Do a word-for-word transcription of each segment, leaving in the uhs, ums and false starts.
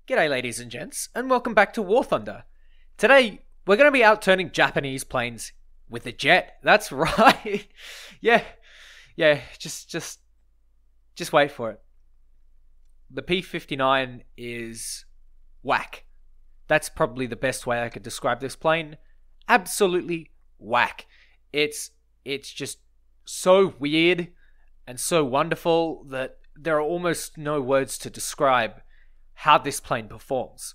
G'day ladies and gents, and welcome back to War Thunder. Today, we're going to be outturning Japanese planes with a jet. That's right. yeah, yeah, just, just, just wait for it. The P fifty-nine is whack. That's probably the best way I could describe this plane. Absolutely whack. It's, it's just so weird and so wonderful that there are almost no words to describe how this plane performs.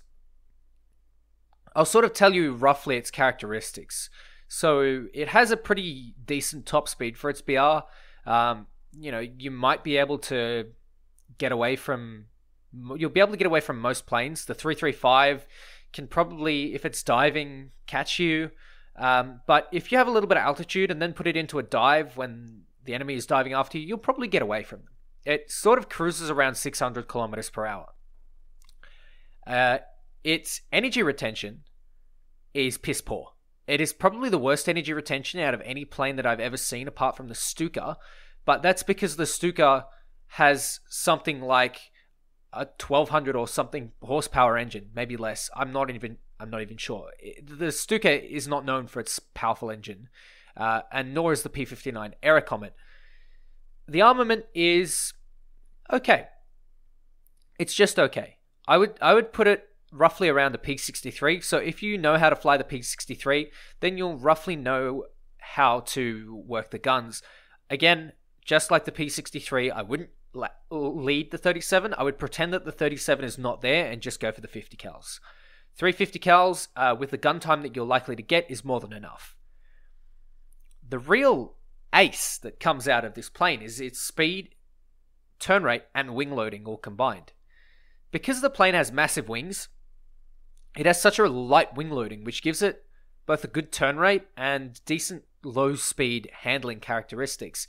I'll sort of tell you roughly its characteristics. So it has a pretty decent top speed for its B R. Um, you know, you might be able to get away from, you'll be able to get away from most planes. The three thirty-five can probably, if it's diving, catch you. Um, but if you have a little bit of altitude and then put it into a dive when the enemy is diving after you, you'll probably get away from them. It sort of cruises around six hundred kilometers per hour. Uh, its energy retention is piss poor. It is probably the worst energy retention out of any plane that I've ever seen apart from the Stuka, but that's because the Stuka has something like a twelve hundred or something horsepower engine, maybe less. I'm not even I'm not even sure. The Stuka is not known for its powerful engine, uh, and nor is the P fifty-nine Aerocomet. The armament is okay. It's just okay. I would I would put it roughly around the P sixty-three. So if you know how to fly the P sixty-three, then you'll roughly know how to work the guns. Again, just like the P sixty-three, I wouldn't la- lead the thirty-seven. I would pretend that the thirty-seven is not there and just go for the fifty cals. three fifty cals uh, with the gun time that you're likely to get is more than enough. The real ace that comes out of this plane is its speed, turn rate, and wing loading all combined. Because the plane has massive wings, it has such a light wing loading, which gives it both a good turn rate and decent low speed handling characteristics.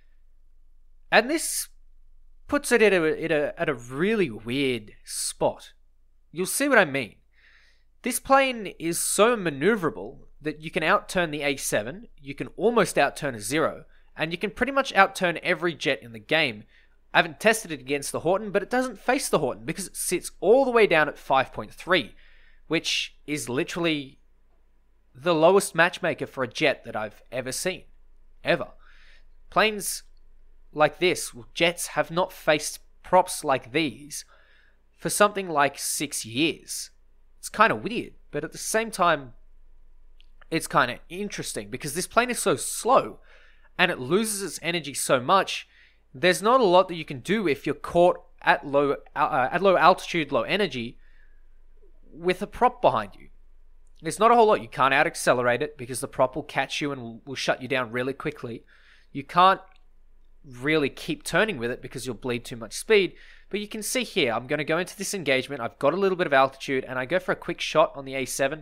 And this puts it at a, at a, at a really weird spot. You'll see what I mean. This plane is so maneuverable that you can outturn the A seven, you can almost outturn a Zero, and you can pretty much outturn every jet in the game. I haven't tested it against the Horton, but it doesn't face the Horton because it sits all the way down at five point three, which is literally the lowest matchmaker for a jet that I've ever seen. Ever. Planes like this, jets have not faced props like these for something like six years. It's kind of weird, but at the same time, it's kind of interesting because this plane is so slow and it loses its energy so much. There's not a lot that you can do if you're caught at low uh, at low altitude, low energy, with a prop behind you. There's not a whole lot. You can't out accelerate it because the prop will catch you and will, will shut you down really quickly. You can't really keep turning with it because you'll bleed too much speed. But you can see here, I'm going to go into this engagement. I've got a little bit of altitude and I go for a quick shot on the A seven.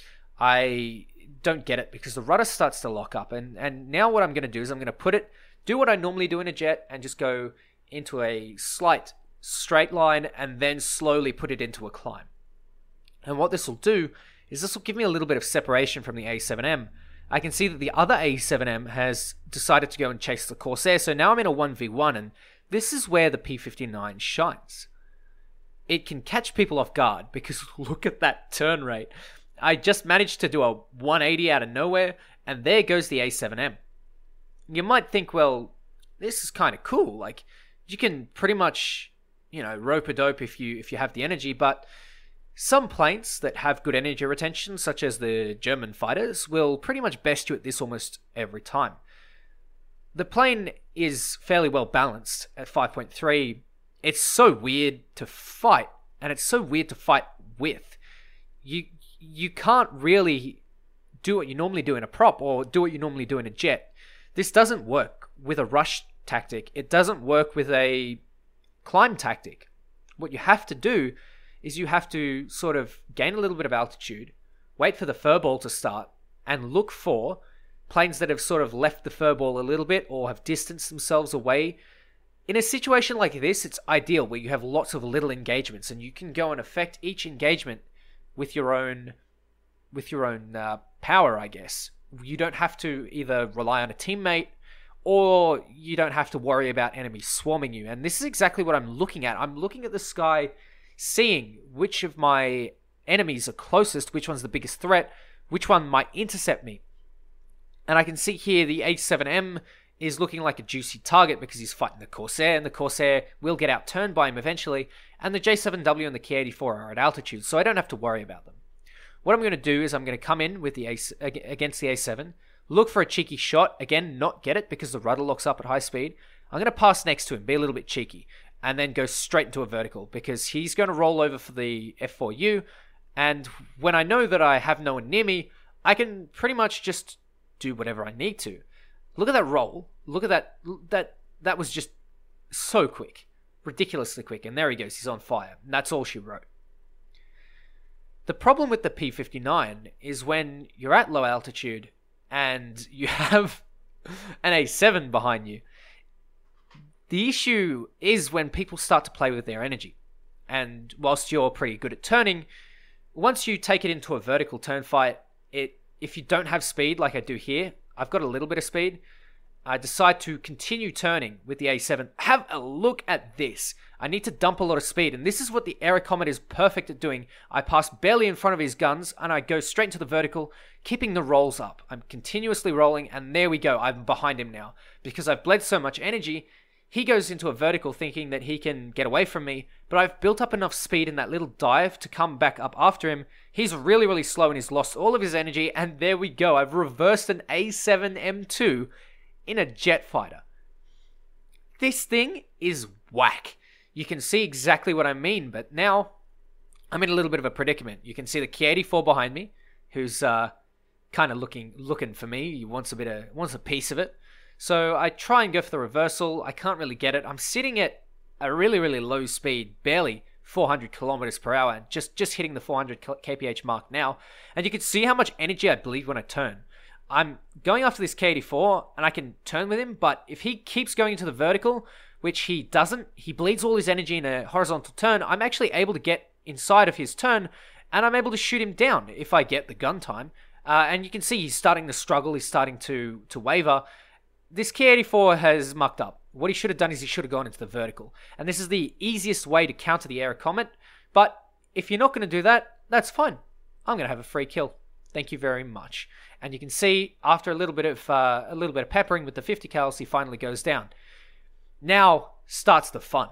I don't get it because the rudder starts to lock up. And, and now what I'm going to do is I'm going to put it do what I normally do in a jet and just go into a slight straight line and then slowly put it into a climb. And what this will do is this will give me a little bit of separation from the A seven M. I can see that the other A seven M has decided to go and chase the Corsair, so now I'm in a one v one, and this is where the P fifty-nine shines. It can catch people off guard because look at that turn rate. I just managed to do a one eighty out of nowhere, and there goes the A seven M. You might think, well, this is kind of cool. Like, you can pretty much, you know, rope-a-dope if you if you have the energy, but some planes that have good energy retention, such as the German fighters, will pretty much best you at this almost every time. The plane is fairly well balanced at five point three. It's so weird to fight, and it's so weird to fight with. You you can't really do what you normally do in a prop or do what you normally do in a jet. This doesn't work with a rush tactic. It doesn't work with a climb tactic. What you have to do is you have to sort of gain a little bit of altitude, wait for the furball to start, and look for planes that have sort of left the furball a little bit or have distanced themselves away. In a situation like this, it's ideal where you have lots of little engagements and you can go and affect each engagement with your own with your own uh, power, I guess. You don't have to either rely on a teammate or you don't have to worry about enemies swarming you. And this is exactly what I'm looking at. I'm looking at the sky seeing which of my enemies are closest, which one's the biggest threat, which one might intercept me. And I can see here the H seven M is looking like a juicy target because he's fighting the Corsair, and the Corsair will get outturned by him eventually, and the J seven W and the K eighty-four are at altitude, so I don't have to worry about them. What I'm going to do is I'm going to come in with the A against the A seven, look for a cheeky shot, again, not get it because the rudder locks up at high speed. I'm going to pass next to him, be a little bit cheeky, and then go straight into a vertical because he's going to roll over for the F four U, and when I know that I have no one near me, I can pretty much just do whatever I need to. Look at that roll. Look at that. That that was just so quick. Ridiculously quick. And there he goes. He's on fire. And that's all she wrote. The problem with the P fifty-nine is when you're at low altitude and you have an A seven behind you. The issue is when people start to play with their energy. And whilst you're pretty good at turning, once you take it into a vertical turn fight, it if you don't have speed like I do here, I've got a little bit of speed, I decide to continue turning with the A seven. Have a look at this. I need to dump a lot of speed, and this is what the Air Comet is perfect at doing. I pass barely in front of his guns, and I go straight into the vertical, keeping the rolls up. I'm continuously rolling, and there we go. I'm behind him now. Because I've bled so much energy, he goes into a vertical thinking that he can get away from me, but I've built up enough speed in that little dive to come back up after him. He's really, really slow and he's lost all of his energy, and there we go. I've reversed an A seven M two in a jet fighter. This thing is whack. You can see exactly what I mean, but now I'm in a little bit of a predicament. You can see the K eighty-four behind me, who's uh, kind of looking looking for me. He wants a bit of wants a piece of it. So I try and go for the reversal. I can't really get it. I'm sitting at a really, really low speed, barely four hundred kilometers per hour, just, just hitting the four hundred K P H mark now. And you can see how much energy I bleed when I turn. I'm going after this K eighty-four, and I can turn with him, but if he keeps going into the vertical, which he doesn't, he bleeds all his energy in a horizontal turn, I'm actually able to get inside of his turn, and I'm able to shoot him down if I get the gun time. Uh, and you can see he's starting to struggle, he's starting to, to waver. This K eighty-four has mucked up. What he should have done is he should have gone into the vertical. And this is the easiest way to counter the Air Comet. But if you're not going to do that, that's fine. I'm going to have a free kill. Thank you very much. And you can see after a little bit of uh, a little bit of peppering with the fifty cals, he finally goes down. Now starts the fun.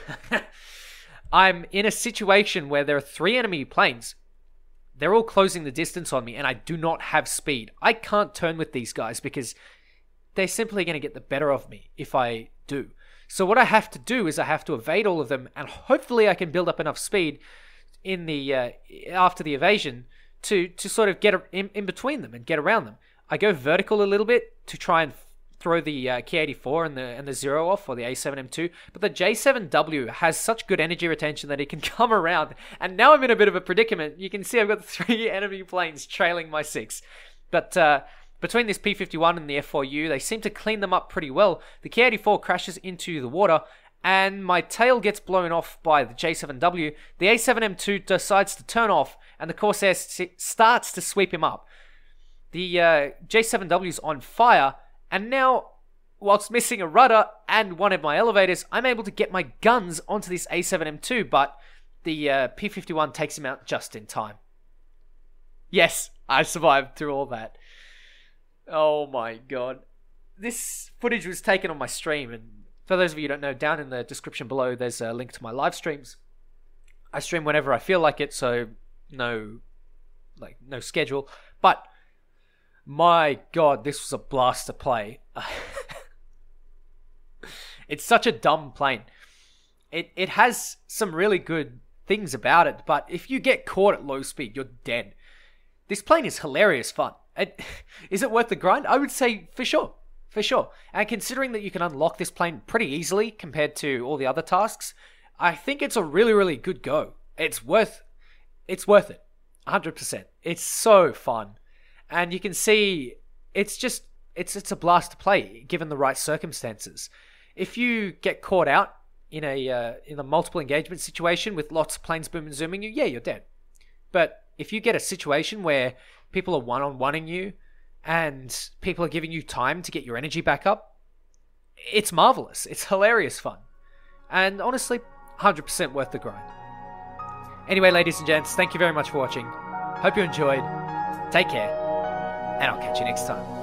I'm in a situation where there are three enemy planes. They're all closing the distance on me, and I do not have speed. I can't turn with these guys because they're simply going to get the better of me if I do. So what I have to do is I have to evade all of them, and hopefully I can build up enough speed in the uh, after the evasion to to sort of get in, in between them and get around them. I go vertical a little bit to try and throw the uh, K eighty-four and the and the Zero off, or the A seven M two, but the J seven W has such good energy retention that it can come around, and now I'm in a bit of a predicament. You can see I've got three enemy planes trailing my six, but uh, between this P fifty-one and the F four U, they seem to clean them up pretty well. The K eighty-four crashes into the water, and my tail gets blown off by the J seven W. The A seven M two decides to turn off, and the Corsair starts to sweep him up. The uh, J seven W is on fire, and now, whilst missing a rudder and one of my elevators, I'm able to get my guns onto this A seven M two, but the uh, P fifty-one takes him out just in time. Yes, I survived through all that. Oh my god. This footage was taken on my stream, and for those of you who don't know, down in the description below there's a link to my live streams. I stream whenever I feel like it, so no like no schedule. But my god, this was a blast to play. It's such a dumb plane. It it has some really good things about it, but if you get caught at low speed, you're dead. This plane is hilarious fun. It, is it worth the grind? I would say for sure. For sure. And considering that you can unlock this plane pretty easily compared to all the other tasks, I think it's a really, really good go. It's worth it's worth it. one hundred percent. It's so fun. And you can see it's just it's it's a blast to play given the right circumstances. If you get caught out in a uh, in a multiple engagement situation with lots of planes boom and zooming you, yeah, you're dead. But if you get a situation where people are one-on-one-ing you and people are giving you time to get your energy back up, it's marvelous. It's hilarious fun. And honestly, one hundred percent worth the grind. Anyway, ladies and gents, thank you very much for watching. Hope you enjoyed. Take care, and I'll catch you next time.